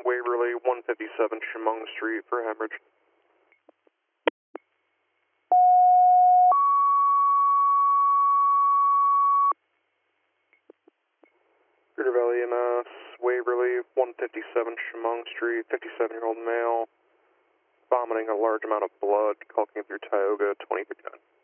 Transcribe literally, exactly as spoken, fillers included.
Waverly, one fifty-seven Chemung Street for hemorrhage. Cedar Valley E M S, Waverly, one fifty-seven Chemung Street, fifty-seven-year-old male, vomiting a large amount of blood, call came through Tioga, twenty fifty-nine.